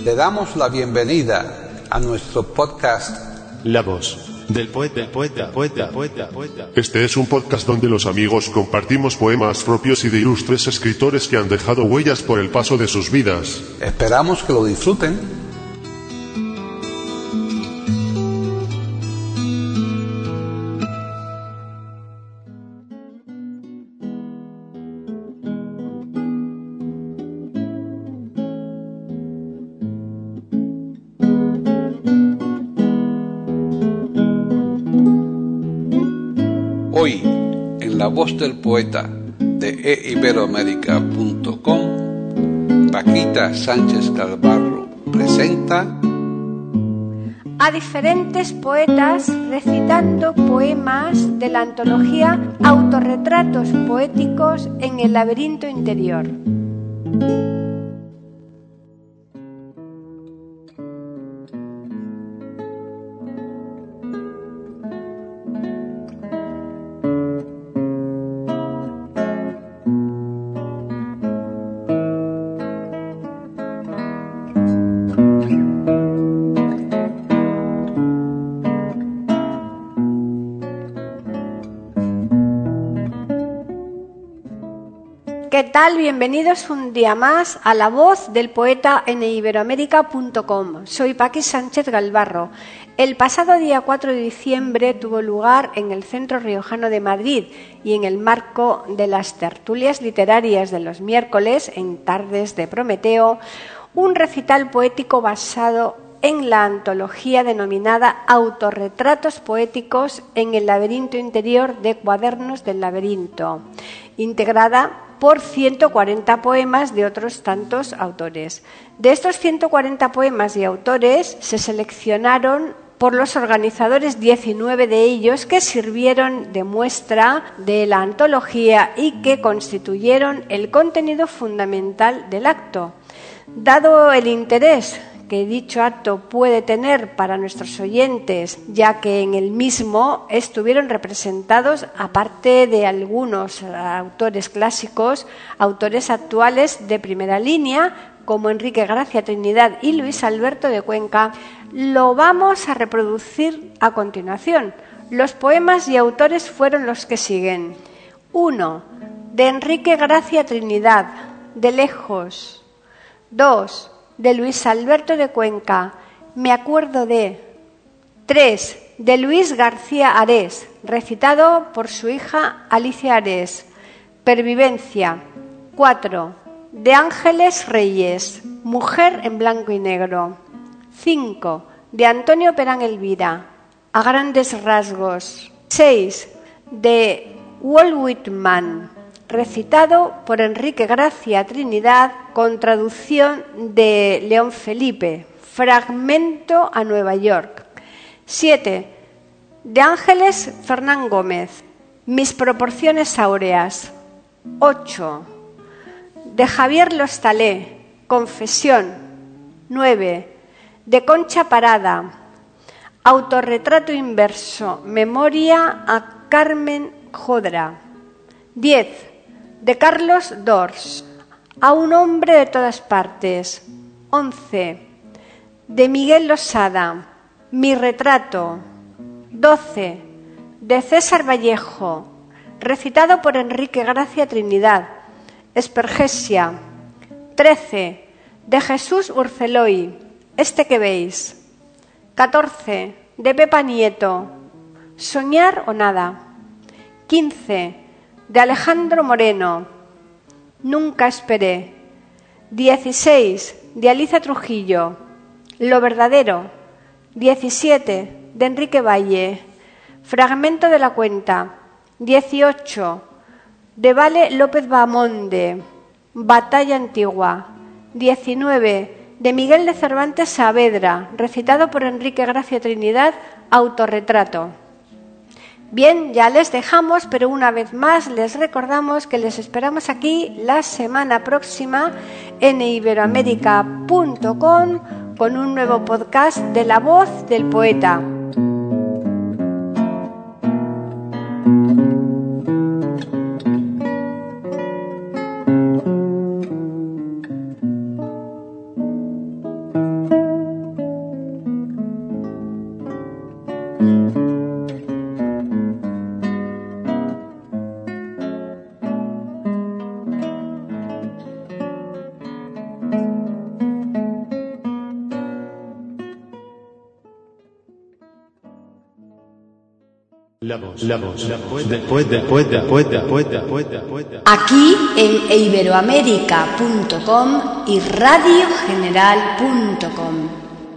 Le damos la bienvenida a nuestro podcast La voz del poeta. Este es un podcast donde los amigos compartimos poemas propios y de ilustres escritores que han dejado huellas por el paso de sus vidas. Esperamos que lo disfruten. Hoy, en La Voz del Poeta de eiberoamerica.com, Paquita Sánchez Galvarro presenta a diferentes poetas recitando poemas de la antología Autorretratos Poéticos en el Laberinto Interior. ¿Qué tal? Bienvenidos un día más a La Voz del Poeta en iberoamerica.com. Soy Paqui Sánchez Galvarro. El pasado día 4 de diciembre tuvo lugar en el Centro Riojano de Madrid y en el marco de las tertulias literarias de los miércoles en Tardes de Prometeo, un recital poético basado en la antología denominada Autorretratos Poéticos en el Laberinto Interior de Cuadernos del Laberinto, integrada por 140 poemas de otros tantos autores. De estos 140 poemas y autores se seleccionaron por los organizadores 19 de ellos que sirvieron de muestra de la antología y que constituyeron el contenido fundamental del acto. Dado el interés que dicho acto puede tener para nuestros oyentes, ya que en el mismo estuvieron representados, aparte de algunos autores clásicos, autores actuales de primera línea, como Enrique Gracia Trinidad y Luis Alberto de Cuenca, lo vamos a reproducir a continuación. Los poemas y autores fueron los que siguen. 1. De Enrique Gracia Trinidad, De lejos. 2. De Luis Alberto de Cuenca, Me acuerdo de. 3. De Luis García Ares, recitado por su hija Alicia Ares, Pervivencia. 4. De Ángeles Reyes, Mujer en blanco y negro. 5. De Antonio Perán Elvira, A grandes rasgos. 6. De Walt Whitman, recitado por Enrique Gracia Trinidad con traducción de León Felipe, Fragmento a Nueva York. 7. De Ángeles Fernán Gómez, Mis proporciones áureas. 8. De Javier Lostalé, Confesión. 9. De Concha Parada, Autorretrato inverso, Memoria a Carmen Jodra. 10. De Carlos Dors, A un hombre de todas partes. 11. De Miguel Losada, Mi retrato. 12. De César Vallejo, recitado por Enrique Gracia Trinidad, Espergesia. 13. De Jesús Urceloy, Este que veis. 14. De Pepa Nieto, Soñar o nada. 15. De Alejandro Moreno, Nunca esperé. 16. De Alicia Trujillo, Lo verdadero. 17. De Enrique Valle, Fragmento de la cuenta. 18. De Vale López Bahamonde, Batalla antigua. 19. De Miguel de Cervantes Saavedra, recitado por Enrique Gracia Trinidad, Autorretrato. Bien, ya les dejamos, pero una vez más les recordamos que les esperamos aquí la semana próxima en iberoamerica.com con un nuevo podcast de La Voz del Poeta. La voz del poeta. Aquí en iberoamerica.com y radiogeneral.com.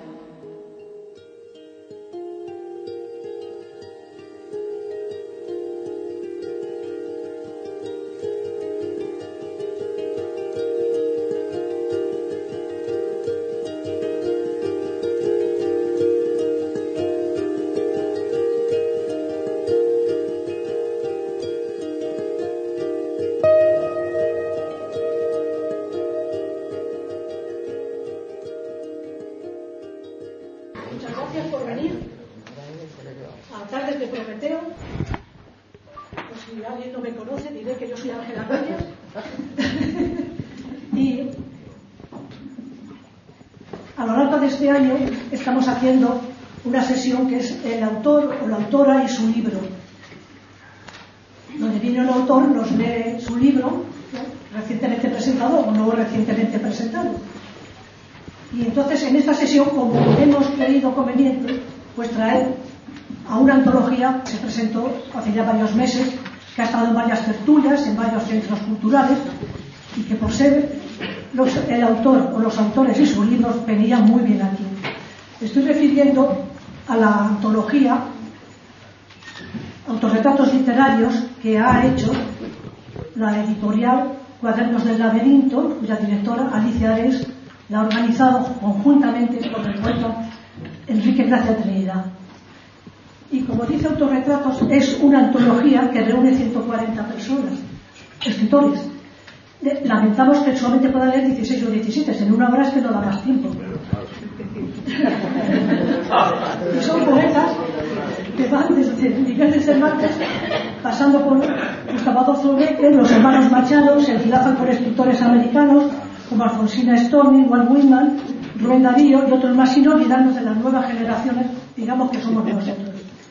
Muchas gracias por venir a Tardes de Prometeo. Pues si alguien no me conoce, diré que yo soy Ángela Reyes. Y a lo largo de este año estamos haciendo una sesión que es el autor o la autora y su libro, donde viene el autor, nos lee su libro, recientemente presentado o no recientemente presentado. Y entonces en esta sesión, como hemos creído conveniente, pues traer a una antología que se presentó hace ya varios meses, que ha estado en varias tertulias, en varios centros culturales, y que por ser el autor o los autores y sus libros venían muy bien aquí. Estoy refiriendo a la antología Autorretratos Literarios que ha hecho la editorial Cuadernos del Laberinto, cuya directora Alicia Ares la ha organizado conjuntamente con el poeta Enrique Gracia Trinidad. Y como dice Autorretratos, es una antología que reúne 140 personas, escritores. Lamentamos que solamente pueda leer 16 o 17, en una hora es que no da más tiempo. Y son poetas que van desde Miguel de Cervantes, pasando por Gustavo Adolfo Bécquer, los hermanos Machado, se enlazan con escritores americanos como Alfonsina Storni, Walt Whitman, Rubén Darío y otros más, sin olvidarnos de las nuevas generaciones, digamos que somos nosotros.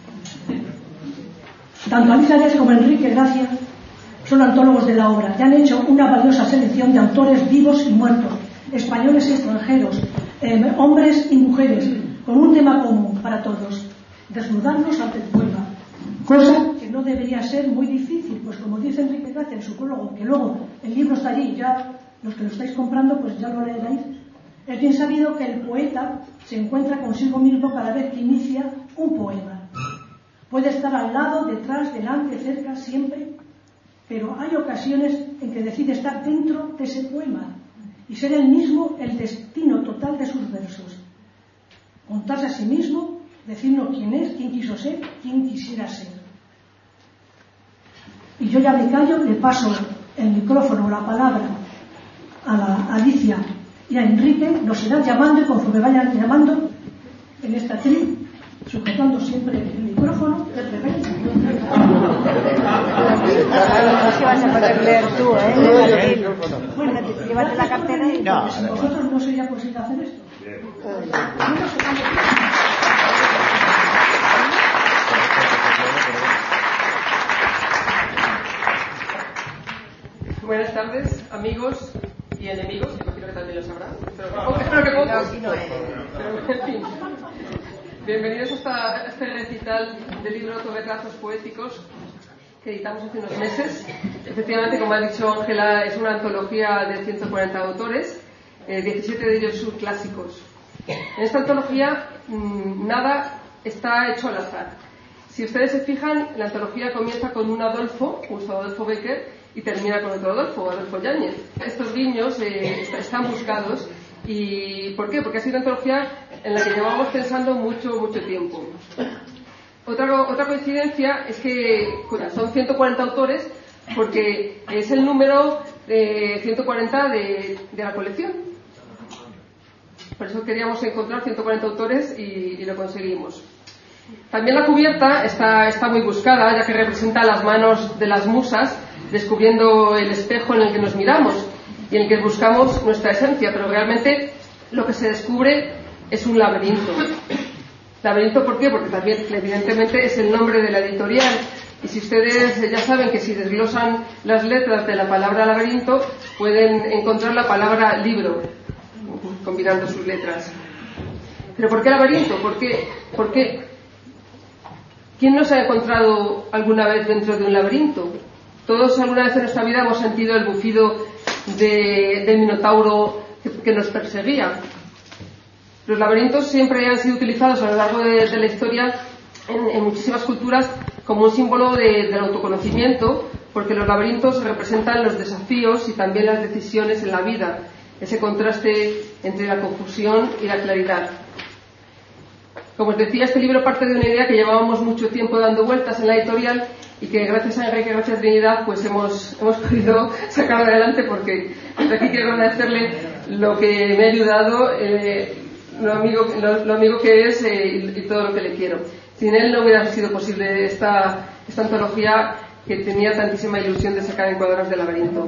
Tanto Alicia Ares como Enrique Gracia son antólogos de la obra y han hecho una valiosa selección de autores vivos y muertos, españoles y extranjeros, hombres y mujeres, con un tema común para todos: desnudarnos ante el poema, cosa que no debería ser muy difícil, pues como dice Enrique Gracia en su prólogo, que luego el libro está allí, ya los que lo estáis comprando pues ya lo leeréis. Es bien sabido que el poeta se encuentra consigo mismo cada vez que inicia un poema. Puede estar al lado, detrás, delante, cerca, siempre, pero hay ocasiones en que decide estar dentro de ese poema y ser él mismo el destino total de sus versos. Contarse a sí mismo, decirnos quién es, quién quiso ser, quién quisiera ser. Y yo ya me callo, le paso el micrófono, la palabra a la Alicia y a Enrique. Nos irán llamando y conforme vayan llamando en esta tri, sujetando siempre el micrófono de revés. No se vas a poder leer tú, Bueno, llévate la cartera y... No, si vosotros no sería posible hacer esto. Buenas tardes, amigos y enemigos, imagino que también lo sabrán, pero espero que pocos. Pero, en fin. Bienvenidos a este recital del libro Autorretratos Poéticos que editamos hace unos meses. Efectivamente, como ha dicho Ángela, es una antología de 140 autores, 17 de ellos son clásicos. En esta antología nada está hecho al azar. Si ustedes se fijan, la antología comienza con un Adolfo, Gustavo Adolfo Bécquer, y termina con otro Adolfo Yáñez. Estos guiños están buscados. ¿Y por qué? Porque ha sido una antología en la que llevamos pensando mucho tiempo. Otra coincidencia es que son 140 autores porque es el número de 140 de la colección. Por eso queríamos encontrar 140 autores y lo conseguimos. También la cubierta está muy buscada, ya que representa las manos de las musas descubriendo el espejo en el que nos miramos y en el que buscamos nuestra esencia, pero realmente lo que se descubre es un laberinto. ¿Laberinto por qué? Porque también evidentemente es el nombre de la editorial, y si ustedes ya saben que si desglosan las letras de la palabra laberinto pueden encontrar la palabra libro combinando sus letras. ¿Pero por qué laberinto? ¿Por qué ¿Quién nos ha encontrado alguna vez dentro de un laberinto? Todos alguna vez en nuestra vida hemos sentido el bufido del minotauro que nos perseguía. Los laberintos siempre han sido utilizados a lo largo de la historia en muchísimas culturas como un símbolo del autoconocimiento, porque los laberintos representan los desafíos y también las decisiones en la vida, ese contraste entre la confusión y la claridad. Como os decía, este libro parte de una idea que llevábamos mucho tiempo dando vueltas en la editorial y que gracias a Enrique, gracias a Trinidad, pues hemos podido sacar adelante, porque desde aquí quiero agradecerle lo que me ha ayudado, lo amigo que es y todo lo que le quiero. Sin él no hubiera sido posible esta antología que tenía tantísima ilusión de sacar en Cuadernos de Laberinto.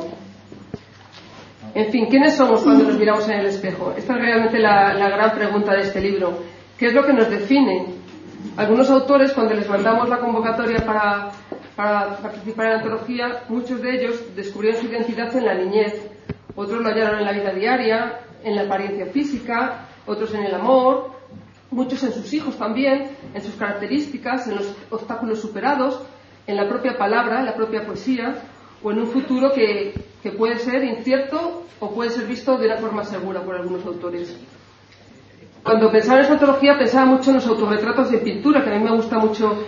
En fin, ¿quiénes somos cuando nos miramos en el espejo? Esta es realmente la gran pregunta de este libro. ¿Qué es lo que nos define? Algunos autores, cuando les mandamos la convocatoria para participar en la antología, muchos de ellos descubrieron su identidad en la niñez. Otros lo hallaron en la vida diaria, en la apariencia física, otros en el amor, muchos en sus hijos también, en sus características, en los obstáculos superados, en la propia palabra, en la propia poesía, o en un futuro que puede ser incierto o puede ser visto de una forma segura por algunos autores. Cuando pensaba en esta antología pensaba mucho en los autorretratos de pintura, que a mí me gusta mucho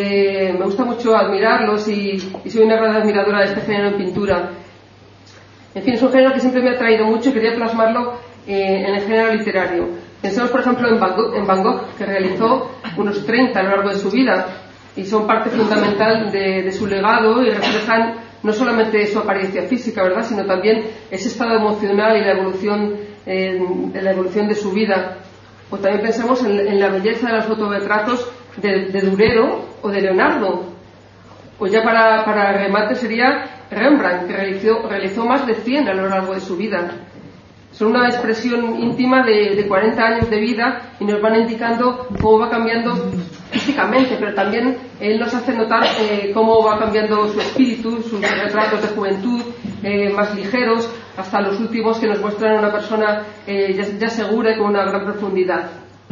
admirarlos y soy una gran admiradora de este género en pintura. En fin, es un género que siempre me ha atraído mucho y quería plasmarlo en el género literario. Pensemos, por ejemplo, en Van Gogh, que realizó unos 30 a lo largo de su vida y son parte fundamental de su legado y reflejan no solamente su apariencia física, ¿verdad?, sino también ese estado emocional y la evolución de su vida. O también pensemos en la belleza de los fotorretratos de Durero o de Leonardo. O ya para remate sería Rembrandt, que realizó más de 100 a lo largo de su vida. Son una expresión íntima de 40 años de vida y nos van indicando cómo va cambiando físicamente, pero también él nos hace notar cómo va cambiando su espíritu, sus retratos de juventud más ligeros, hasta los últimos que nos muestran a una persona ya segura y con una gran profundidad.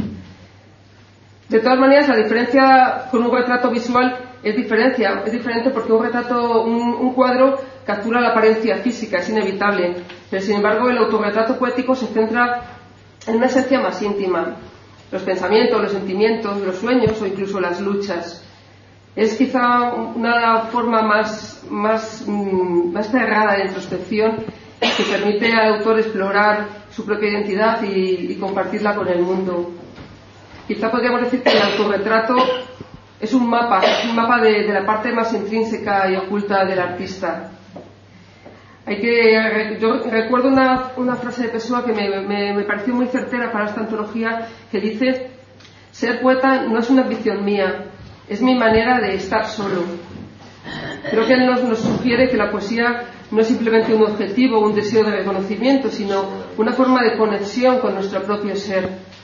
De todas maneras, la diferencia con un retrato visual es diferente porque un cuadro captura la apariencia física, es inevitable, pero sin embargo el autorretrato poético se centra en una esencia más íntima, los pensamientos, los sentimientos, los sueños o incluso las luchas. Es quizá una forma más cerrada de introspección que permite al autor explorar su propia identidad y compartirla con el mundo. Quizá podríamos decir que el autorretrato es un mapa de la parte más intrínseca y oculta del artista. Yo recuerdo una frase de Pessoa que me pareció muy certera para esta antología, que dice: ser poeta no es una ambición mía, es mi manera de estar solo. Creo que él nos sugiere que la poesía no es simplemente un objetivo o un deseo de reconocimiento, sino una forma de conexión con nuestro propio ser.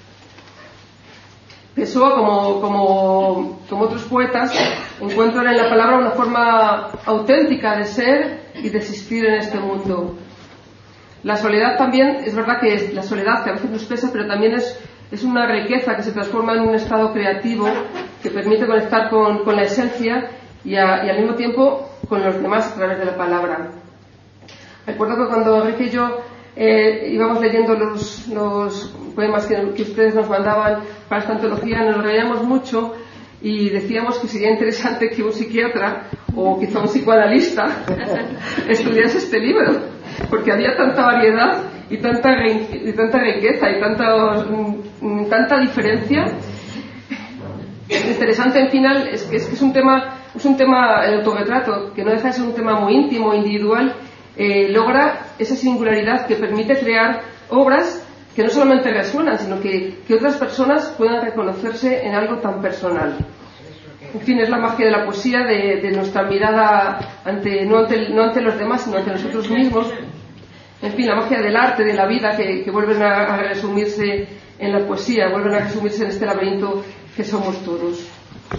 Pessoa, como otros poetas, encuentran en la palabra una forma auténtica de ser y de existir en este mundo. La soledad también, es verdad que es la soledad que a veces nos pesa, pero también es una riqueza que se transforma en un estado creativo que permite conectar con la esencia y al mismo tiempo con los demás a través de la palabra. Recuerdo que cuando Enrique y yo íbamos leyendo los poemas que ustedes nos mandaban para esta antología, nos reíamos mucho y decíamos que sería interesante que un psiquiatra o quizá un psicoanalista estudiase este libro, porque había tanta variedad y tanta riqueza y tanta diferencia. Lo interesante en final es que es un tema, el autorretrato, que no deja de ser un tema muy íntimo, individual, logra esa singularidad que permite crear obras que no solamente resuenan, sino que otras personas puedan reconocerse en algo tan personal. En fin, es la magia de la poesía, de nuestra mirada no ante los demás, sino ante nosotros mismos. En fin, la magia del arte, de la vida, que vuelven a resumirse en la poesía, vuelven a resumirse en este laberinto que somos todos.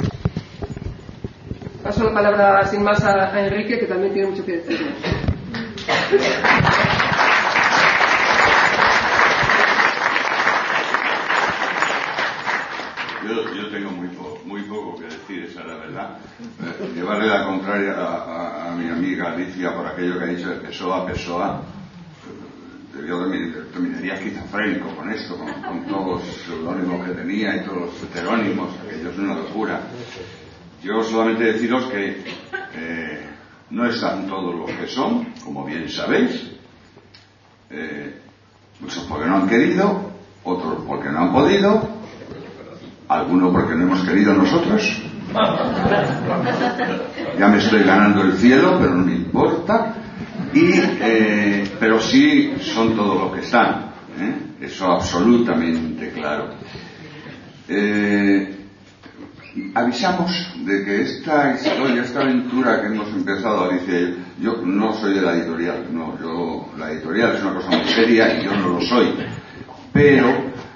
Paso la palabra sin más a Enrique, que también tiene mucho que decirnos. Yo tengo muy poco que decir, esa es la verdad. Llevarle la contraria a mi amiga Alicia por aquello que ha dicho de Pessoa. Yo terminaría esquizofrénico con esto, con todos los seudónimos que tenía y todos los heterónimos, aquello es una locura. Yo solamente deciros que no están todos los que son, como bien sabéis, muchos porque no han querido, otros porque no han podido, algunos porque no hemos querido nosotros. Ya me estoy ganando el cielo, pero no me importa. Pero sí son todos los que están, eso absolutamente claro. Avisamos de que esta historia, esta aventura que hemos empezado, Alicia y yo no soy de la editorial, la editorial es una cosa muy seria y yo no lo soy, pero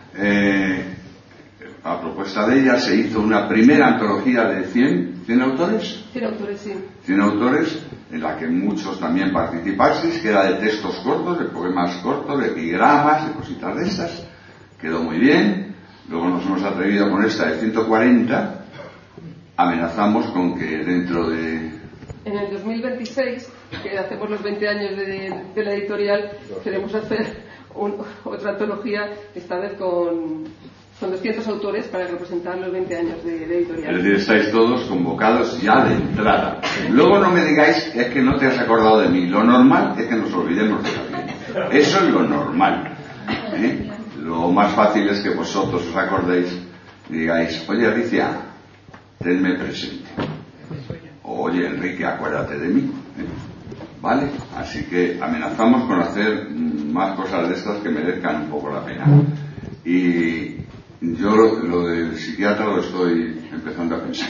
a propuesta de ella se hizo una primera antología de 100 autores. 100 autores, sí. 100 autores, en la que muchos también participasteis, que era de textos cortos, de poemas cortos, de epigramas, de cositas de estas. Quedó muy bien. Luego nos hemos atrevido con esta de 140. Amenazamos con que dentro de... En el 2026, que hacemos los 20 años de la editorial, queremos hacer otra antología, esta vez con 200 autores para representar los 20 años de editorial. Es decir, estáis todos convocados ya de entrada. Luego no me digáis, es que no te has acordado de mí. Lo normal es que nos olvidemos de la vida. Eso es lo normal. Lo más fácil es que vosotros os acordéis y digáis, oye Alicia, tenme presente. O, oye Enrique, acuérdate de mí. ¿Vale? Así que amenazamos con hacer más cosas de estas que merezcan un poco la pena. Y yo lo del psiquiatra lo estoy empezando a pensar.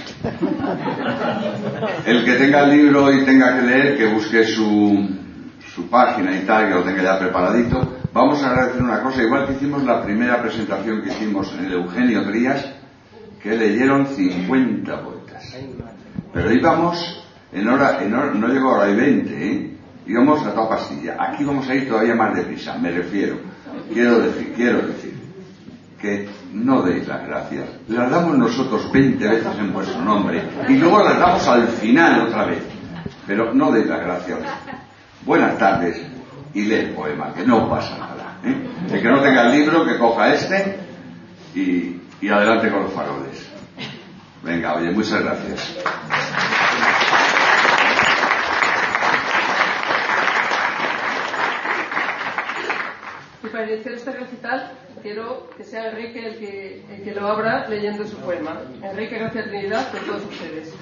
El que tenga el libro y tenga que leer, que busque su página y tal, que lo tenga ya preparadito. Vamos a agradecer una cosa, igual que hicimos la primera presentación que hicimos en el Eugenio Trías, que leyeron 50 poetas. Pero íbamos no llegó a hora y 20, íbamos a toda pastilla. Aquí vamos a ir todavía más deprisa, me refiero. Quiero decir que no deis las gracias. Las damos nosotros 20 veces en vuestro nombre y luego las damos al final otra vez. Pero no deis las gracias. Buenas tardes y lee el poema, que no pasa nada. El que no tenga el libro, que coja este y adelante con los faroles. Venga, oye, muchas gracias. Y para iniciar este recital, quiero que sea Enrique el que lo abra leyendo su poema. Enrique, gracias Trinidad por todos ustedes.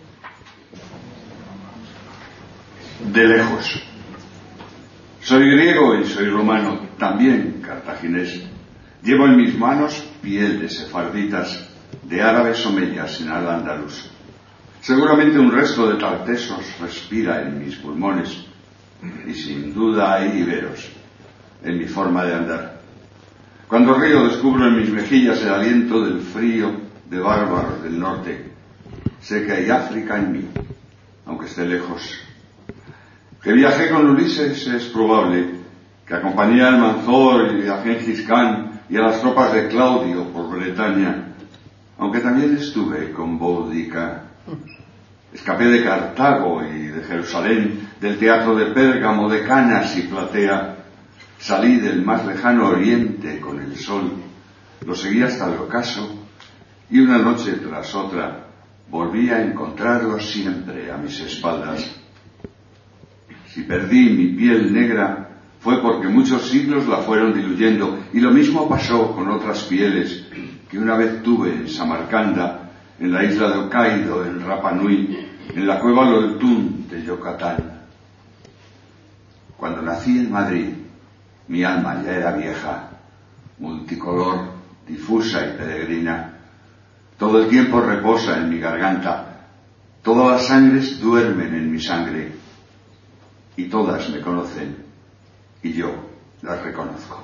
De lejos. Soy griego y soy romano, también cartaginés. Llevo en mis manos piel de sefarditas, de árabes omeyas en al-Ándalus. Seguramente un resto de tartesos respira en mis pulmones, y sin duda hay iberos en mi forma de andar. Cuando río descubro en mis mejillas el aliento del frío de bárbaros del norte. Sé que hay África en mí, aunque esté lejos. Que viajé con Ulises es probable, que acompañé al Manzor y a Gengis Khan y a las tropas de Claudio por Bretaña, aunque también estuve con Boudica. Escapé de Cartago y de Jerusalén, del teatro de Pérgamo, de Canas y Platea. Salí del más lejano oriente con el sol, lo seguí hasta el ocaso y una noche tras otra volví a encontrarlo siempre a mis espaldas. Si perdí mi piel negra fue porque muchos siglos la fueron diluyendo, y lo mismo pasó con otras pieles que una vez tuve en Samarcanda, en la isla de Hokkaido, en Rapa Nui, en la cueva Loltún de Yucatán. Cuando nací en Madrid, mi alma ya era vieja, multicolor, difusa y peregrina. Todo el tiempo reposa en mi garganta, todas las sangres duermen en mi sangre, y todas me conocen, y yo las reconozco.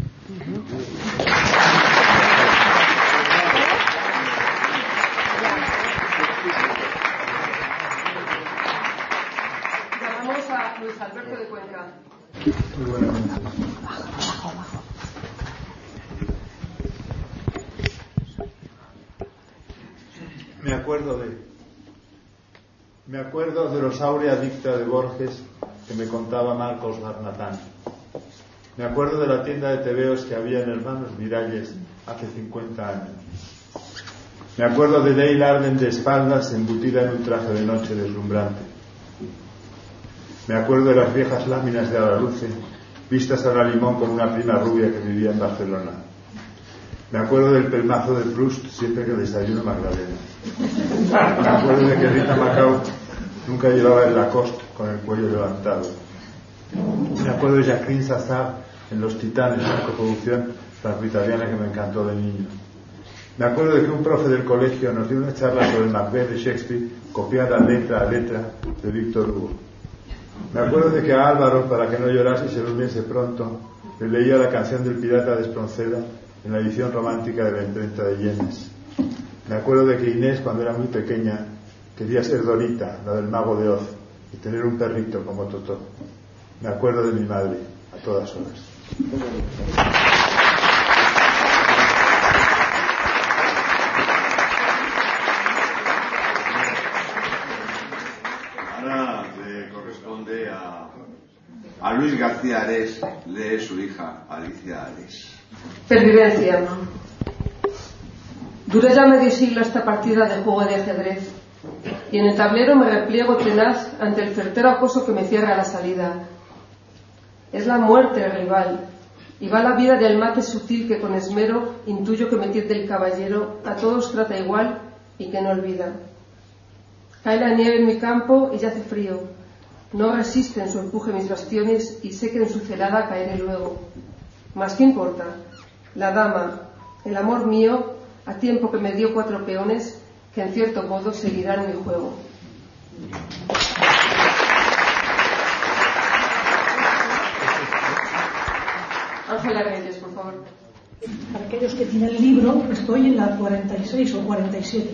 Llamamos a Luis Alberto de Cuenca. Me acuerdo de los Aurea Dicta de Borges que me contaba Marcos Barnatán. Me acuerdo de la tienda de tebeos que había en Hermanos Miralles hace 50 años. Me acuerdo de Dale Arden de espaldas, embutida en un traje de noche deslumbrante. Me acuerdo de las viejas láminas de Araluce, vistas a la limón con una prima rubia que vivía en Barcelona. Me acuerdo del pelmazo de Proust siempre que desayuno Magdalena. Me acuerdo de que Rita Macau nunca llevaba el Lacoste con el cuello levantado. Me acuerdo de Jacqueline Sassard en Los Titanes, una coproducción franco-italiana que me encantó de niño. Me acuerdo de que un profe del colegio nos dio una charla sobre el Macbeth de Shakespeare, copiada letra a letra de Víctor Hugo. Me acuerdo de que a Álvaro, para que no llorase y se durmiese pronto, le leía la canción del pirata de Espronceda en la edición romántica de la imprenta de Yenes. Me acuerdo de que Inés, cuando era muy pequeña, quería ser Dorita, la del Mago de Oz, y tener un perrito como Totó. Me acuerdo de mi madre, a todas horas. Ahora le corresponde a Luis García Ares, lee su hija Alicia Ares. Pervivencia. Duró ya medio siglo esta partida de juego de ajedrez, y en el tablero me repliego tenaz ante el certero acoso que me cierra la salida. Es la muerte el rival, y va la vida del mate sutil que con esmero intuyo que me tiende el caballero, a todos trata igual y que no olvida. Cae la nieve en mi campo y ya hace frío. No resiste en su empuje mis bastiones y sé que en su celada caeré luego. Mas ¿qué importa? La dama, el amor mío, a tiempo que me dio 4 peones, que en cierto modo seguirán mi juego. Ángela Reyes, por favor. Para aquellos que tienen el libro, estoy en la 46 o 47.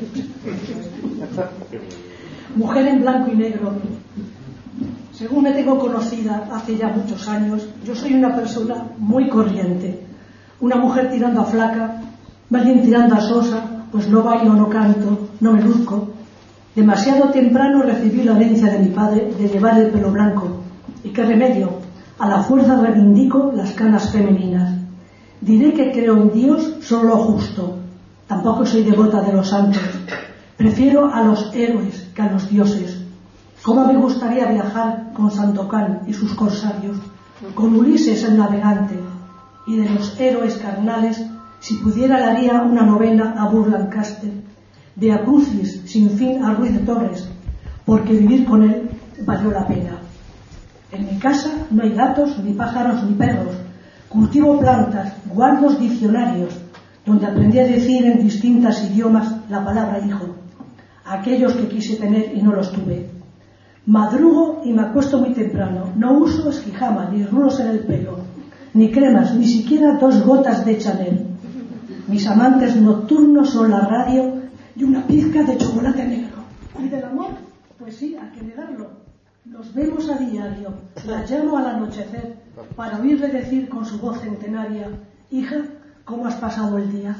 Mujer en blanco y negro. Según me tengo conocida hace ya muchos años, yo soy una persona muy corriente. Una mujer tirando a flaca, más bien tirando a sosa, pues no bailo, no canto, no me luzco. Demasiado temprano recibí la herencia de mi padre de llevar el pelo blanco. ¿Y qué remedio? A la fuerza reivindico las canas femeninas. Diré que creo en Dios solo lo justo. Tampoco soy devota de los santos. Prefiero a los héroes que a los dioses. ¿Cómo me gustaría viajar con Sandokan y sus corsarios, con Ulises el navegante? Y de los héroes carnales, si pudiera le haría una novena a Burr Lancaster, de a Crucis sin fin a Ruiz de Torres, porque vivir con él valió la pena. En mi casa no hay gatos, ni pájaros, ni perros. Cultivo plantas, guardo diccionarios, donde aprendí a decir en distintos idiomas la palabra hijo, aquellos que quise tener y no los tuve. Madrugo y me acuesto muy temprano. No uso esquijama, ni rulos en el pelo, ni cremas, ni siquiera 2 gotas de Chanel. Mis amantes nocturnos son la radio y una pizca de chocolate negro. ¿Y del amor? Pues sí, hay que negarlo. Nos vemos a diario, la llamo al anochecer para oírle decir con su voz centenaria: hija, ¿cómo has pasado el día?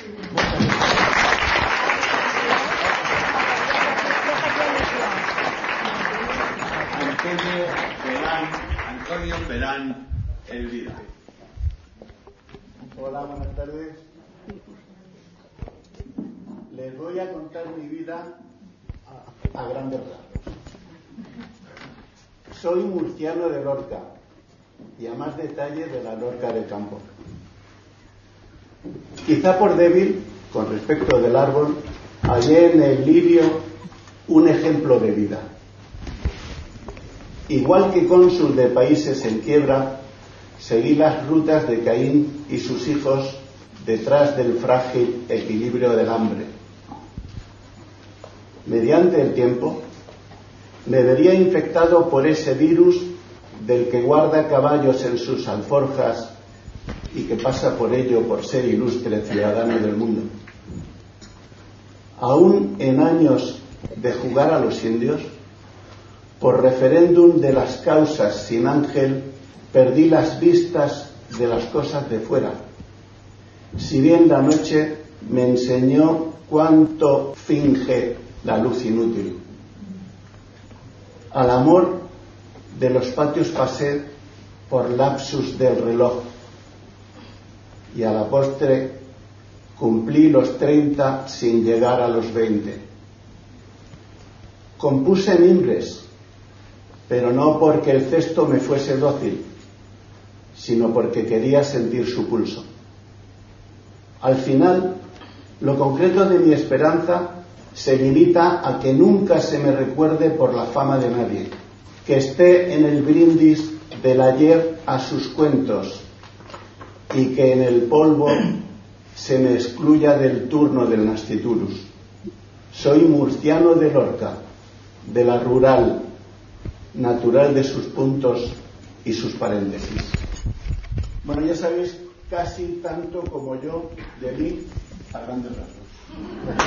Antonio Perán Elvira. Hola, buenas tardes. Les voy a contar mi vida a grandes rasgos. Soy murciano de Lorca y a más detalle de la Lorca del campo. Quizá por débil, con respecto del árbol, hallé en el lirio un ejemplo de vida. Igual que cónsul de países en quiebra, seguí las rutas de Caín y sus hijos detrás del frágil equilibrio del hambre. Mediante el tiempo, me vería infectado por ese virus del que guarda caballos en sus alforjas y que pasa por ello por ser ilustre ciudadano del mundo. Aún en años de jugar a los indios, por referéndum de las causas sin ángel, perdí las vistas de las cosas de fuera. Si bien la noche me enseñó cuánto finge la luz inútil. Al amor de los patios pasé por lapsus del reloj y a la postre cumplí los 30 sin llegar a los 20. Compuse mimbres, pero no porque el cesto me fuese dócil, sino porque quería sentir su pulso. Al final, lo concreto de mi esperanza se limita a que nunca se me recuerde por la fama de nadie, que esté en el brindis del ayer a sus cuentos y que en el polvo se me excluya del turno del nasciturus. Soy murciano de Lorca, de la rural, natural de sus puntos y sus paréntesis. Bueno, ya sabéis casi tanto como yo de mí a grandes rasgos.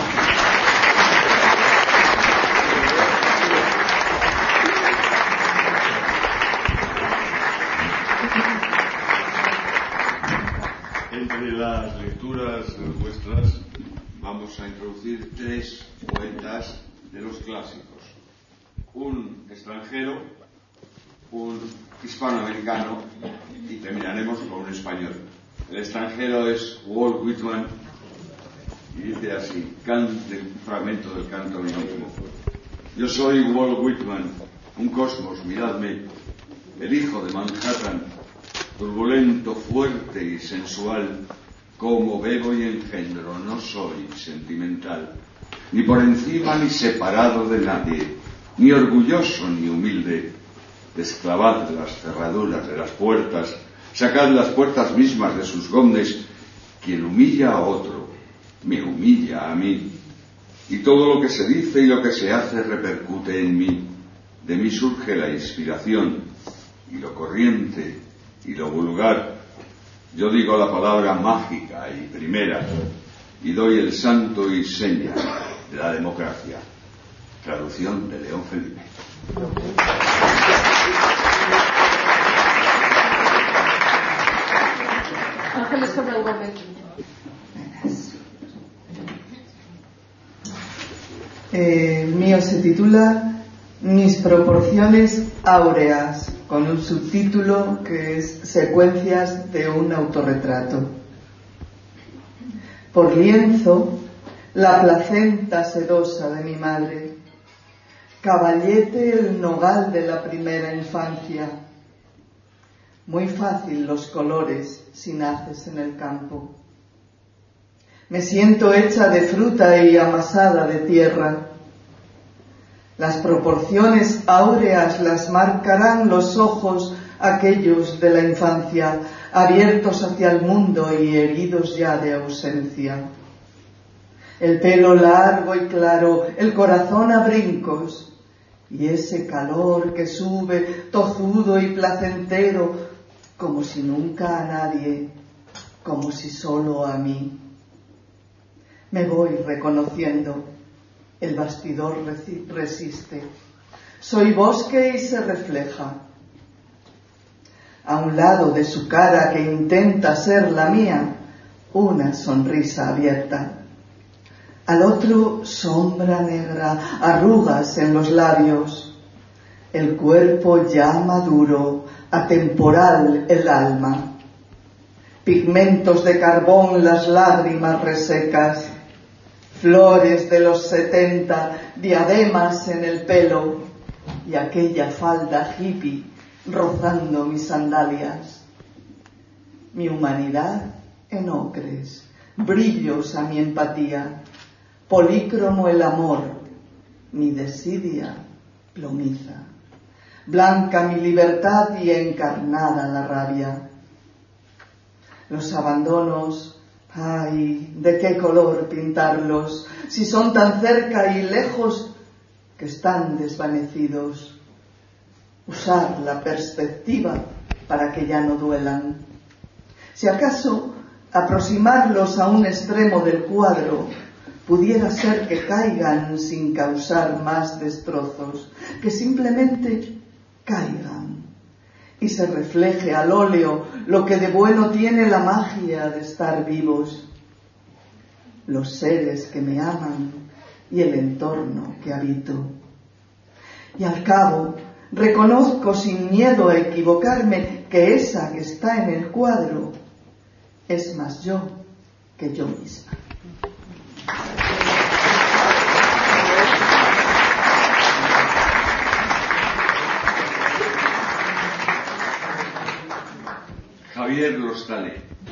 Entre las lecturas vuestras vamos a introducir 3 poetas de los clásicos. Un extranjero, un hispanoamericano y terminaremos con un español. El extranjero es Walt Whitman y dice así, un fragmento del canto a mí mismo. Yo soy Walt Whitman, un cosmos, miradme, el hijo de Manhattan, turbulento, fuerte y sensual, como bebo y engendro, no soy sentimental, ni por encima ni separado de nadie, ni orgulloso ni humilde. Desclavad las cerraduras de las puertas, sacad las puertas mismas de sus gomnes. Quien humilla a otro, me humilla a mí. Y todo lo que se dice y lo que se hace repercute en mí. De mí surge la inspiración, y lo corriente, y lo vulgar. Yo digo la palabra mágica y primera, y doy el santo y seña de la democracia. Traducción de León Felipe. Ángeles Fernández Gómez. El mío se titula Mis proporciones áureas, con un subtítulo que es Secuencias de un autorretrato. Por lienzo, la placenta sedosa de mi madre, caballete el nogal de la primera infancia. Muy fácil los colores si naces en el campo. Me siento hecha de fruta y amasada de tierra. Las proporciones áureas las marcarán los ojos aquellos de la infancia, abiertos hacia el mundo y heridos ya de ausencia. El pelo largo y claro, el corazón a brincos, y ese calor que sube tozudo y placentero, como si nunca a nadie, como si solo a mí. Me voy reconociendo, el bastidor resiste. Soy bosque y se refleja. A un lado de su cara que intenta ser la mía, una sonrisa abierta. Al otro, sombra negra, arrugas en los labios. El cuerpo ya maduro, atemporal el alma. Pigmentos de carbón las lágrimas resecas. Flores de los 70, diademas en el pelo y aquella falda hippie rozando mis sandalias. Mi humanidad en ocres, brillos a mi empatía, polícromo el amor, mi desidia plomiza, blanca mi libertad y encarnada la rabia. Los abandonos, ay, ¿de qué color pintarlos? Si son tan cerca y lejos que están desvanecidos. Usar la perspectiva para que ya no duelan. Si acaso aproximarlos a un extremo del cuadro, pudiera ser que caigan sin causar más destrozos, que simplemente caigan y se refleje al óleo lo que de bueno tiene la magia de estar vivos. los seres que me aman y el entorno que habito. Y al cabo, reconozco sin miedo a equivocarme que esa que está en el cuadro es más yo que yo misma. Javier Lostale.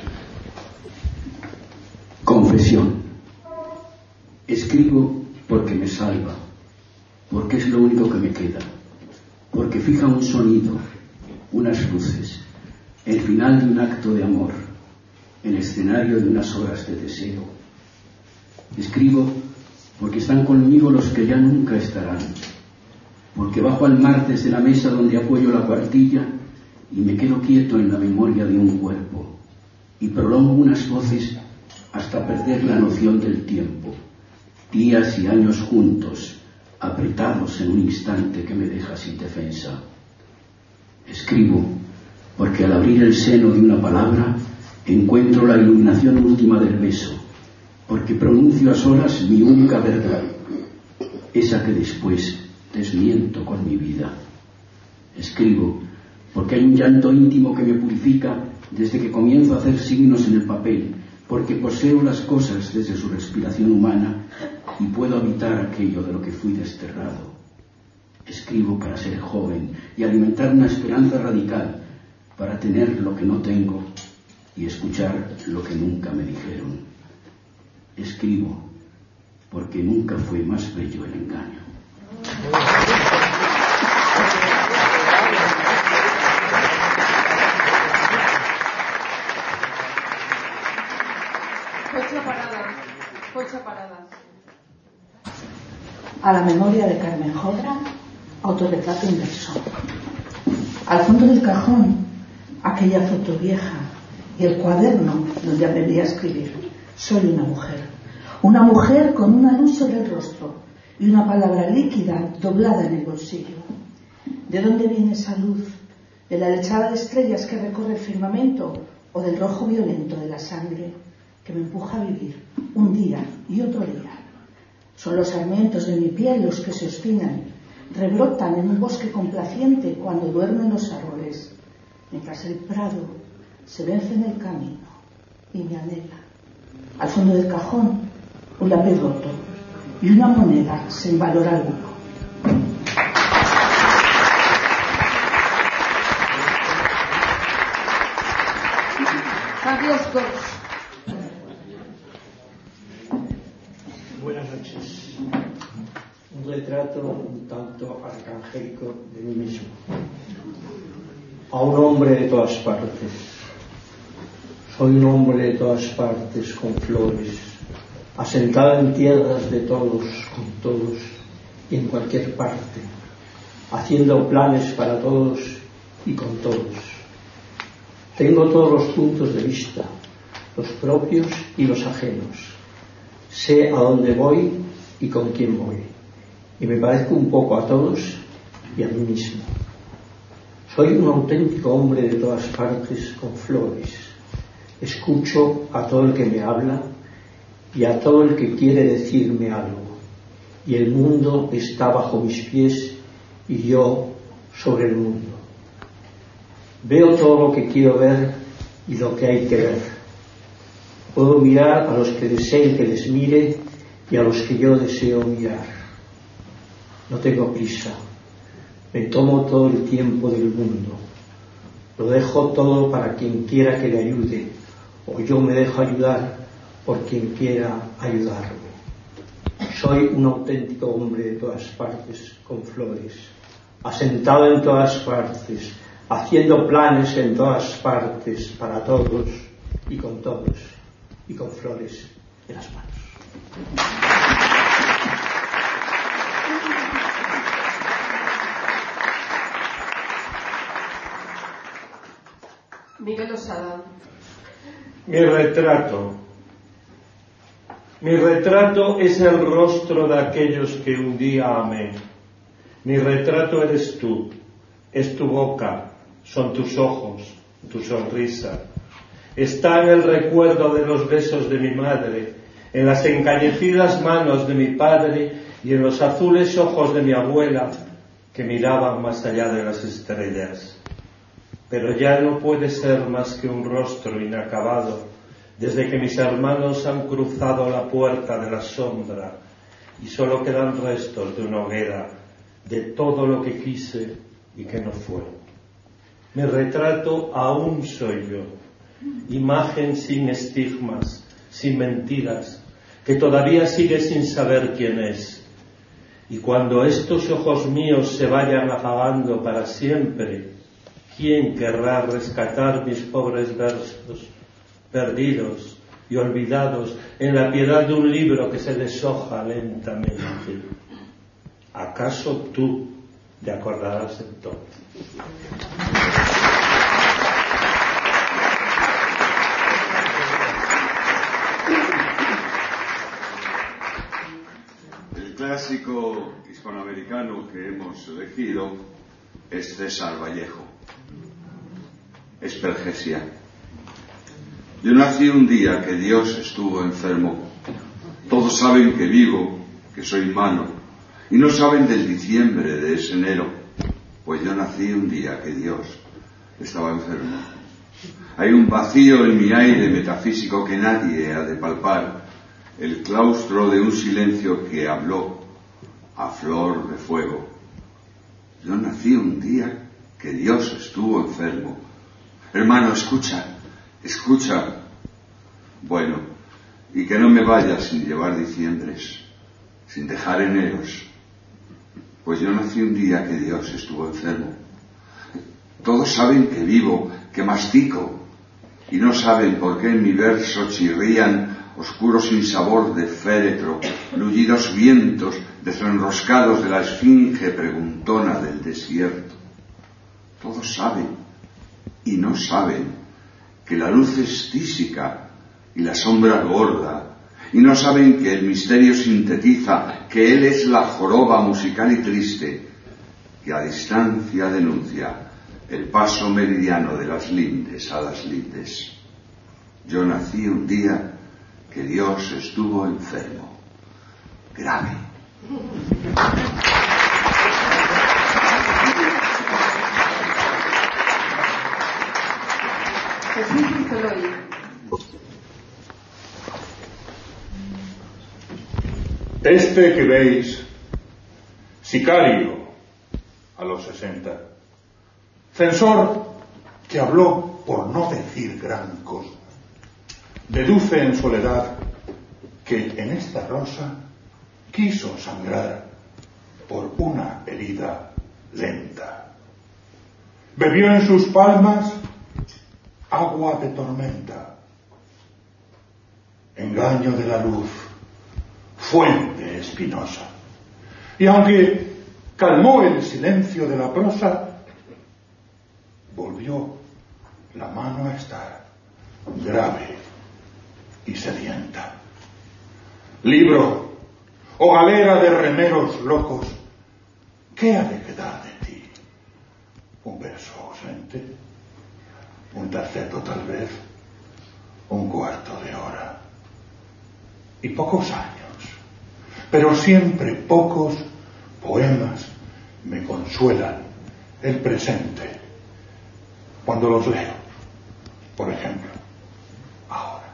Confesión. Escribo porque me salva, porque es lo único que me queda, porque fija un sonido, unas luces, el final de un acto de amor, el escenario de unas horas de deseo. Escribo porque están conmigo los que ya nunca estarán, porque bajo al mar desde la mesa donde apoyo la cuartilla y me quedo quieto en la memoria de un cuerpo y prolongo unas voces hasta perder la noción del tiempo, días y años juntos, apretados en un instante que me deja sin defensa. Escribo porque al abrir el seno de una palabra encuentro la iluminación última del beso, porque pronuncio a solas mi única verdad, esa que después desmiento con mi vida. Escribo porque hay un llanto íntimo que me purifica desde que comienzo a hacer signos en el papel, porque poseo las cosas desde su respiración humana y puedo habitar aquello de lo que fui desterrado. Escribo para ser joven y alimentar una esperanza radical, para tener lo que no tengo y escuchar lo que nunca me dijeron. Escribo porque nunca fue más bello el engaño. Concha Parada. A la memoria de Carmen Jodra, autorretrato inverso. Al fondo del cajón, aquella foto vieja y el cuaderno donde aprendí a escribir. Soy una mujer con una luz sobre el rostro y una palabra líquida doblada en el bolsillo. ¿De dónde viene esa luz? ¿De la lechada de estrellas que recorre el firmamento o del rojo violento de la sangre que me empuja a vivir un día y otro día? Son los sarmientos de mi piel los que se obstinan, rebrotan en un bosque complaciente cuando duermen los árboles, mientras el prado se vence en el camino y me anhela. Al fondo del cajón, un lápiz roto y una moneda sin valor alguno. Carlos Gors. Buenas noches. Un retrato un tanto arcangélico de mí mismo. A un hombre de todas partes. Soy un hombre de todas partes, con flores, asentado en tierras de todos, con todos y en cualquier parte, haciendo planes para todos y con todos. Tengo todos los puntos de vista, los propios y los ajenos. Sé a dónde voy y con quién voy, y me parezco un poco a todos y a mí mismo. Soy un auténtico hombre de todas partes, con flores. Escucho a todo el que me habla y a todo el que quiere decirme algo, y el mundo está bajo mis pies y yo sobre el mundo. Veo todo lo que quiero ver y lo que hay que ver. Puedo mirar a los que deseen que les mire y a los que yo deseo mirar. No tengo prisa. Me tomo todo el tiempo del mundo. Lo dejo todo para quien quiera que le ayude, o yo me dejo ayudar por quien quiera ayudarme. Soy un auténtico hombre de todas partes, con flores, asentado en todas partes, haciendo planes en todas partes, para todos y con todos, y con flores en las manos. Miguel Osada. Mi retrato es el rostro de aquellos que un día amé. Mi retrato eres tú, es tu boca, son tus ojos, tu sonrisa. Está en el recuerdo de los besos de mi madre, en las encallecidas manos de mi padre y en los azules ojos de mi abuela que miraban más allá de las estrellas. Pero ya no puede ser más que un rostro inacabado desde que mis hermanos han cruzado la puerta de la sombra y solo quedan restos de una hoguera de todo lo que quise y que no fue. Mi retrato aún soy yo, imagen sin estigmas, sin mentiras, que todavía sigue sin saber quién es. Y cuando estos ojos míos se vayan apagando para siempre, ¿quién querrá rescatar mis pobres versos, perdidos y olvidados en la piedad de un libro que se deshoja lentamente? ¿Acaso tú te acordarás entonces? El clásico hispanoamericano que hemos elegido es César Vallejo. Espergesia. Yo nací un día que Dios estuvo enfermo. Todos saben que vivo, que soy malo, y no saben del diciembre de ese enero, pues yo nací un día que Dios estaba enfermo. Hay un vacío en mi aire metafísico que nadie ha de palpar, el claustro de un silencio que habló a flor de fuego. Yo nací un día que Dios estuvo enfermo. Hermano, escucha, escucha. Bueno, y que no me vaya sin llevar diciembres, sin dejar eneros, pues yo nací un día que Dios estuvo enfermo. Todos saben que vivo, que mastico, y no saben por qué en mi verso chirrían oscuros sinsabor de féretro, lullidos vientos desenroscados de la esfinge preguntona del desierto. Todos saben, y no saben, que la luz es tísica y la sombra gorda, y no saben que el misterio sintetiza, que él es la joroba musical y triste, que a distancia denuncia el paso meridiano de las lindes a las lindes. Yo nací un día que Dios estuvo enfermo, grave. Este que veis, sicario a los 60, censor que habló por no decir gran cosa, deduce en soledad que en esta rosa quiso sangrar por una herida lenta. Bebió en sus palmas agua de tormenta, engaño de la luz, fuente espinosa. Y aunque calmó el silencio de la prosa, volvió la mano a estar grave y sedienta. Libro o galera de remeros locos, ¿qué ha de quedar de ti? Un verso ausente, un terceto tal vez, un cuarto de hora. Y pocos años, pero siempre pocos poemas me consuelan el presente cuando los leo, por ejemplo, ahora.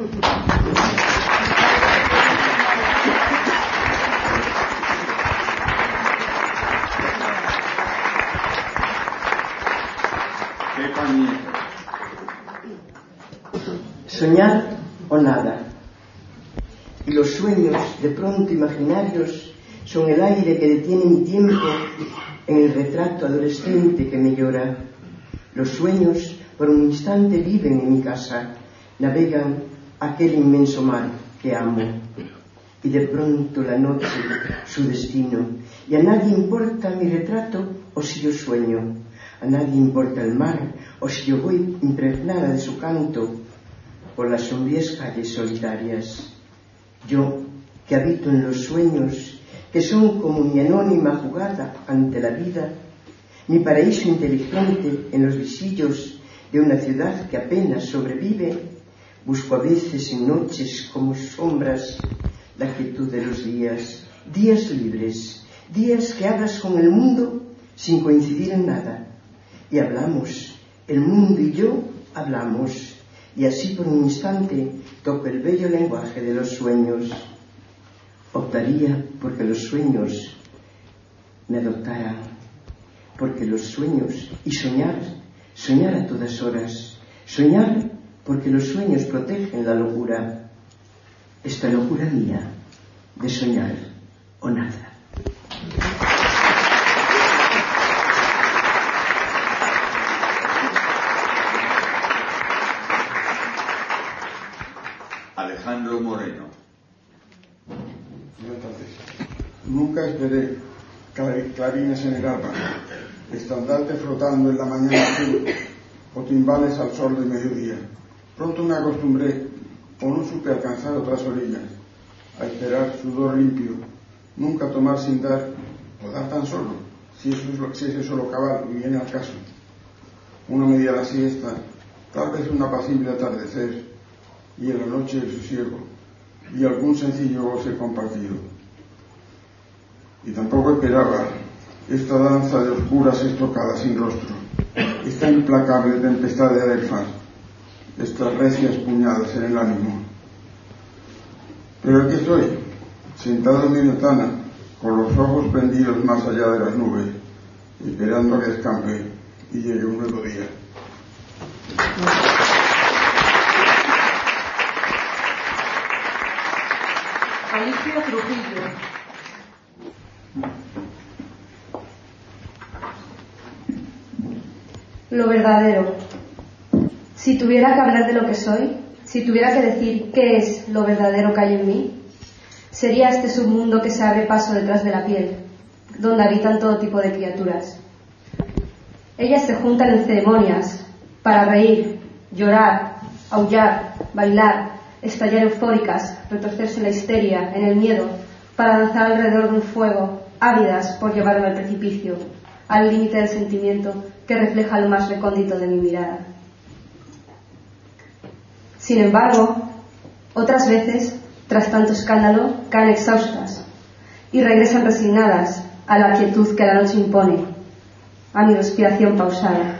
Soñar o nada. Y los sueños, de pronto imaginarios, son el aire que detiene mi tiempo en el retrato adolescente que me llora. Los sueños por un instante viven en mi casa, navegan aquel inmenso mar que amo. Y de pronto la noche, su destino. Y a nadie importa mi retrato o si yo sueño. A nadie importa el mar o si yo voy impregnada de su canto por las sombrías calles solitarias. Yo, que habito en los sueños, que son como mi anónima jugada ante la vida, mi paraíso inteligente en los visillos de una ciudad que apenas sobrevive, Busco a veces en noches como sombras la quietud de los días, días libres, días que hablas con el mundo sin coincidir en nada. Y hablamos, el mundo y yo hablamos, y así por un instante toco el bello lenguaje de los sueños. Optaría porque los sueños me adoptaran, porque los sueños y soñar a todas horas, soñar porque los sueños protegen la locura, esta locura mía de soñar o nada. Alejandro Moreno. Buenas tardes. Nunca esperé clarines en el alba, estandarte flotando en la mañana azul o timbales al sol del mediodía. Pronto me acostumbré, o no supe alcanzar otras orillas, a esperar sudor limpio, nunca tomar sin dar, o dar tan solo, si es eso lo cabal y viene al caso. Una mediana siesta, tal vez un apacible atardecer, y en la noche el sosiego, y algún sencillo goce compartido. Y tampoco esperaba esta danza de oscuras estocadas sin rostro, esta implacable tempestad de adelfas, estas recias puñadas en el ánimo. Pero aquí estoy, sentado en mi ventana, con los ojos prendidos más allá de las nubes, esperando a que escampe y llegue un nuevo día. Alicia Trujillo. Lo verdadero. Si tuviera que hablar de lo que soy, si tuviera que decir qué es lo verdadero que hay en mí, sería este submundo que se abre paso detrás de la piel, donde habitan todo tipo de criaturas. Ellas se juntan en ceremonias para reír, llorar, aullar, bailar, estallar eufóricas, retorcerse en la histeria, en el miedo, para danzar alrededor de un fuego, ávidas por llevarme al precipicio, al límite del sentimiento que refleja lo más recóndito de mi mirada. Sin embargo, otras veces, tras tanto escándalo, caen exhaustas y regresan resignadas a la quietud que la noche impone, a mi respiración pausada.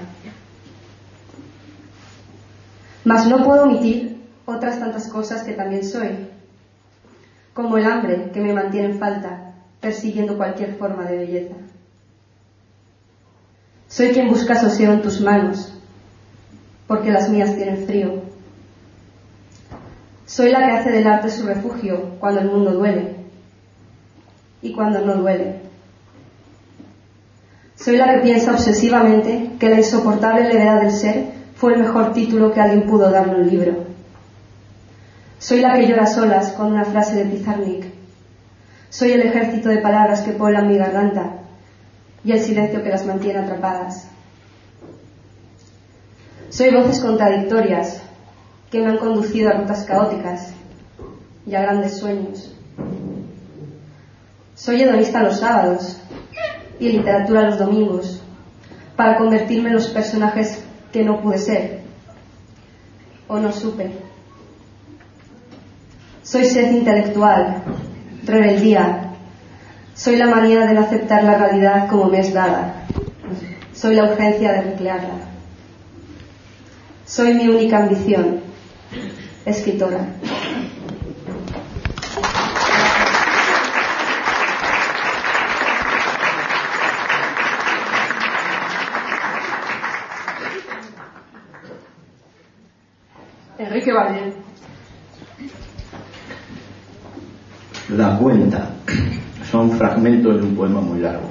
Mas no puedo omitir otras tantas cosas que también soy, como el hambre que me mantiene en falta, persiguiendo cualquier forma de belleza. Soy quien busca sosiego en tus manos, porque las mías tienen frío. Soy la que hace del arte su refugio cuando el mundo duele y cuando no duele. Soy la que piensa obsesivamente que la insoportable levedad del ser fue el mejor título que alguien pudo darle a un libro. Soy la que llora a solas con una frase de Pizarnik. Soy el ejército de palabras que pueblan mi garganta y el silencio que las mantiene atrapadas. Soy voces contradictorias que me han conducido a rutas caóticas y a grandes sueños. Soy hedonista los sábados y literatura los domingos, para convertirme en los personajes que no pude ser o no supe. Soy sed intelectual, rebeldía. Soy la manía de no aceptar la realidad como me es dada. Soy la urgencia de recrearla. Soy mi única ambición, escritora. Enrique Valle. La cuenta. Son fragmentos de un poema muy largo.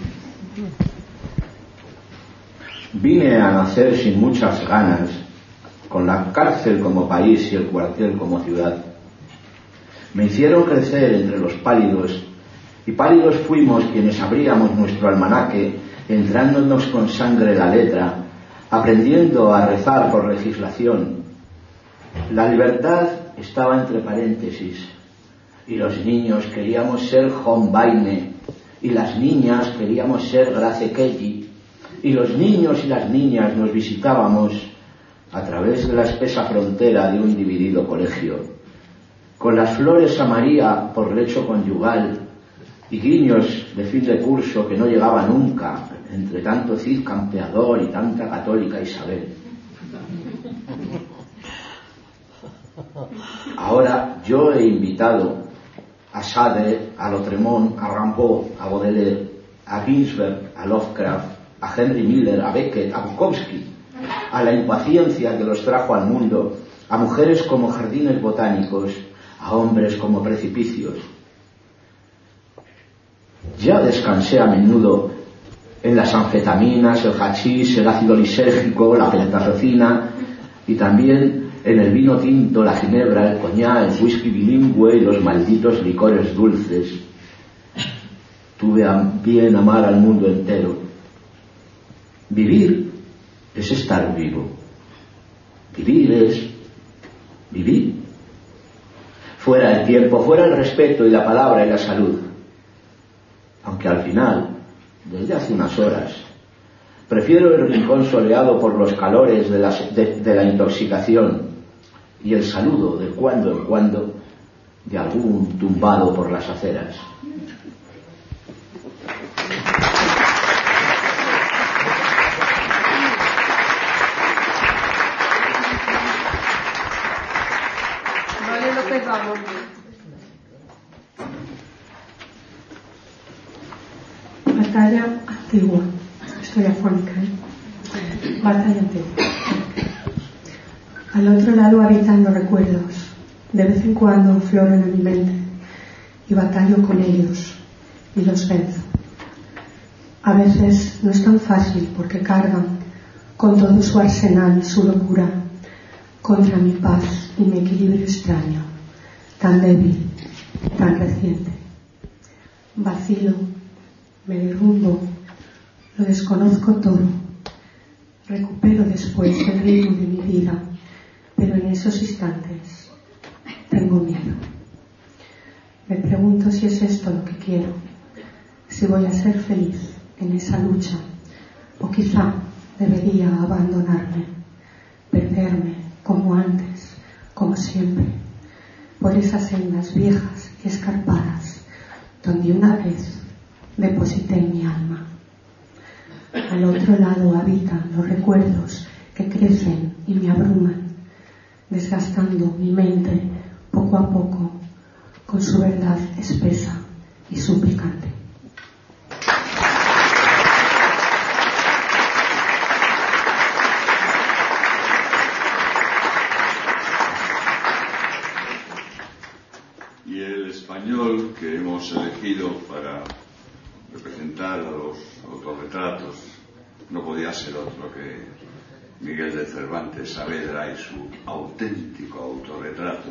Vine a nacer sin muchas ganas, con la cárcel como país y el cuartel como ciudad. Me hicieron crecer entre los pálidos, y pálidos fuimos quienes abríamos nuestro almanaque, entrándonos con sangre la letra, aprendiendo a rezar por legislación. La libertad estaba entre paréntesis, y los niños queríamos ser Hombaine, y las niñas queríamos ser Grace Kelly, y los niños y las niñas nos visitábamos a través de la espesa frontera de un dividido colegio, con las flores a María por lecho conyugal y guiños de fin de curso que no llegaba nunca entre tanto Cid campeador y tanta católica Isabel. Ahora yo he invitado a Sade, a Lautréamont, a Rimbaud, a Baudelaire, a Ginsberg, a Lovecraft, a Henry Miller, a Beckett, a Bukowski, a la impaciencia que los trajo al mundo, a mujeres como jardines botánicos, a hombres como precipicios. Ya descansé a menudo en las anfetaminas, el hachís, el ácido lisérgico, la pentazocina y también en el vino tinto, la ginebra, el coñac, el whisky bilingüe y los malditos licores dulces. Tuve a bien amar al mundo entero. Vivir es estar vivo. Vivir es vivir. Fuera el tiempo, fuera el respeto y la palabra y la salud. Aunque al final, desde hace unas horas, prefiero el rincón soleado por los calores de la intoxicación y el saludo de cuando en cuando de algún tumbado por las aceras. Vale, López, vamos. Batalla antigua. Estoy afónica, ¿eh? Batalla antigua. Al otro lado habitan los recuerdos. De vez en cuando floran en mi mente y batallo con ellos y los venzo. A veces no es tan fácil porque cargan con todo su arsenal, su locura, contra mi paz y mi equilibrio extraño, tan débil, tan reciente. Vacilo, me derrumbo, lo desconozco todo. Recupero después el ritmo de mi vida, pero en esos instantes tengo miedo. Me pregunto si es esto lo que quiero, si voy a ser feliz en esa lucha, o quizá debería abandonarme, perderme como antes, como siempre, por esas sendas viejas y escarpadas donde una vez deposité mi alma. Al otro lado habitan los recuerdos que crecen y me abruman, desgastando mi mente poco a poco con su verdad espesa y suplicante. Y el español que hemos elegido para representar a los autorretratos no podía ser otro que Miguel de Cervantes Saavedra y su auténtico autorretrato.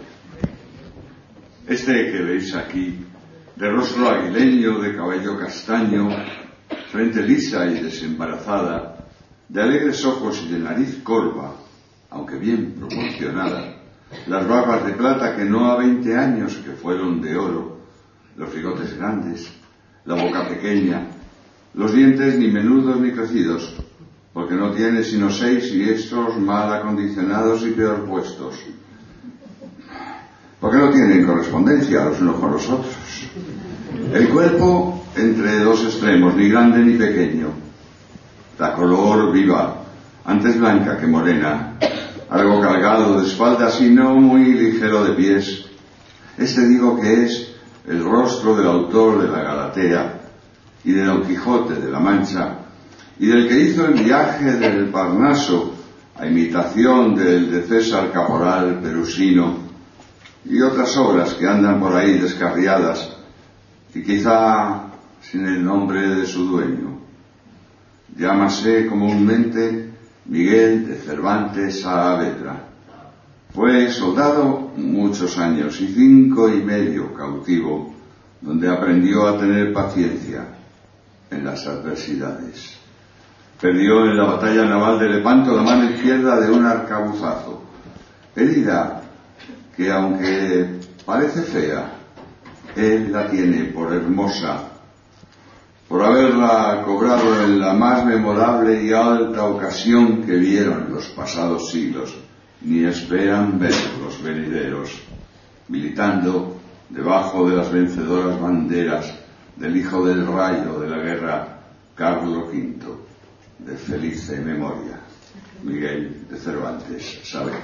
Este que veis aquí, de rostro aguileño, de cabello castaño, frente lisa y desembarazada, de alegres ojos y de nariz corva, aunque bien proporcionada, las barbas de plata que no a 20 años que fueron de oro, los bigotes grandes, la boca pequeña, los dientes ni menudos ni crecidos, porque no tiene sino 6 y estos mal acondicionados y peor puestos, porque no tienen correspondencia los unos con los otros. El cuerpo entre dos extremos, ni grande ni pequeño, la color viva, antes blanca que morena, algo cargado de espaldas y no muy ligero de pies. Este digo que es el rostro del autor de la Galatea y de Don Quijote de la Mancha y del que hizo el viaje del Parnaso a imitación del de César Caporal Perusino y otras obras que andan por ahí descarriadas y quizá sin el nombre de su dueño. Llámase comúnmente Miguel de Cervantes Saavedra. Fue soldado muchos años y 5 y medio cautivo, donde aprendió a tener paciencia en las adversidades. Perdió en la batalla naval de Lepanto la mano izquierda de un arcabuzazo, herida que, aunque parece fea, él la tiene por hermosa por haberla cobrado en la más memorable y alta ocasión que vieron los pasados siglos, ni esperan ver los venideros, militando debajo de las vencedoras banderas del hijo del rayo de la guerra, Carlos V, de felice memoria, Miguel de Cervantes Saavedra.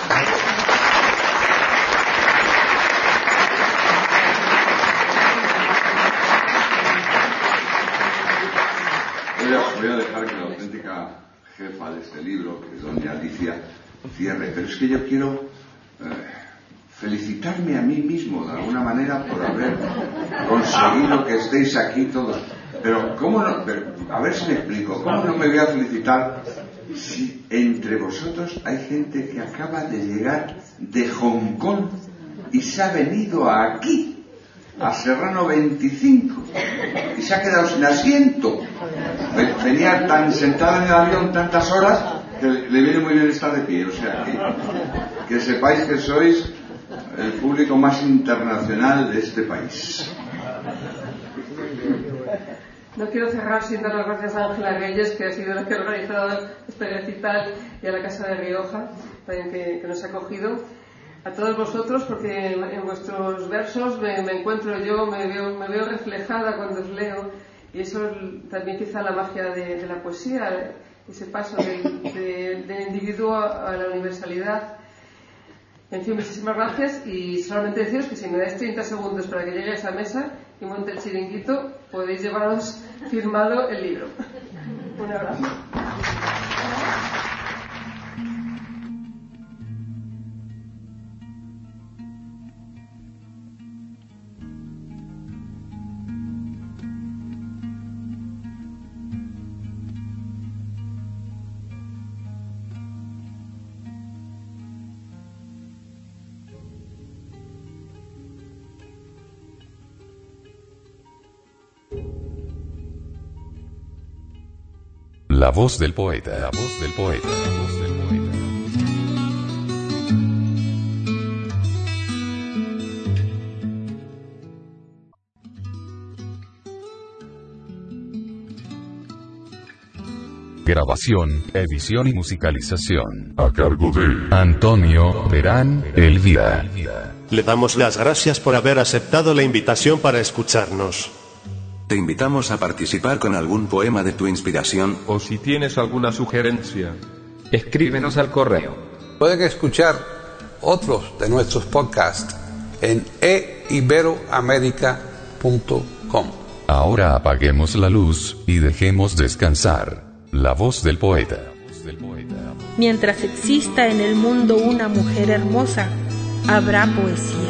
Voy a dejar que la auténtica jefa de este libro, que es doña Alicia, cierre, pero es que yo quiero felicitarme a mí mismo de alguna manera por haber conseguido que estéis aquí todos. Pero ¿cómo no? A ver si me explico. ¿Cómo no me voy a felicitar si entre vosotros hay gente que acaba de llegar de Hong Kong y se ha venido aquí, a Serrano 25, y se ha quedado sin asiento? Venía tan sentado en el avión tantas horas que le viene muy bien estar de pie. O sea, que sepáis que sois el público más internacional de este país. No quiero cerrar sin dar las gracias a Ángela Reyes, que ha sido la que ha organizado este recital, y a la Casa de Rioja, también que nos ha acogido. A todos vosotros, porque en vuestros versos me encuentro yo, me veo reflejada cuando os leo, y eso también quizá la magia de la poesía, ese paso del individuo a la universalidad. En fin, muchísimas gracias, y solamente deciros que si me dais 30 segundos para que llegue a esa mesa y monte el chiringuito, podéis llevaros firmado el libro. Un abrazo. La voz del poeta. La voz del poeta. La voz del poeta. Grabación, edición y musicalización. A cargo de Antonio Verán Elvira. Le damos las gracias por haber aceptado la invitación para escucharnos. Te invitamos a participar con algún poema de tu inspiración. O si tienes alguna sugerencia, escríbenos al correo. Pueden escuchar otros de nuestros podcasts en eiberoamerica.com. Ahora apaguemos la luz y dejemos descansar la voz del poeta. Mientras exista en el mundo una mujer hermosa, habrá poesía.